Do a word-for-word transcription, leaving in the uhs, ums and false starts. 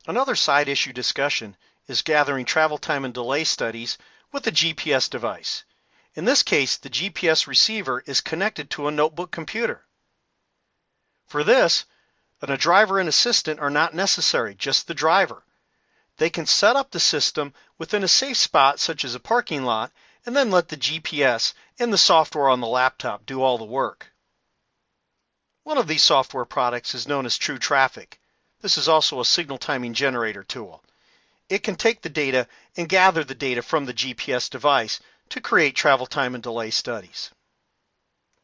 Another side issue discussion is gathering travel time and delay studies with a G P S device. In this case, the G P S receiver is connected to a notebook computer. For this, a driver and assistant are not necessary, just the driver. They can set up the system within a safe spot such as a parking lot and then let the G P S and the software on the laptop do all the work. One of these software products is known as TrueTraffic. This is also a signal timing generator tool. It can take the data and gather the data from the G P S device to create travel time and delay studies.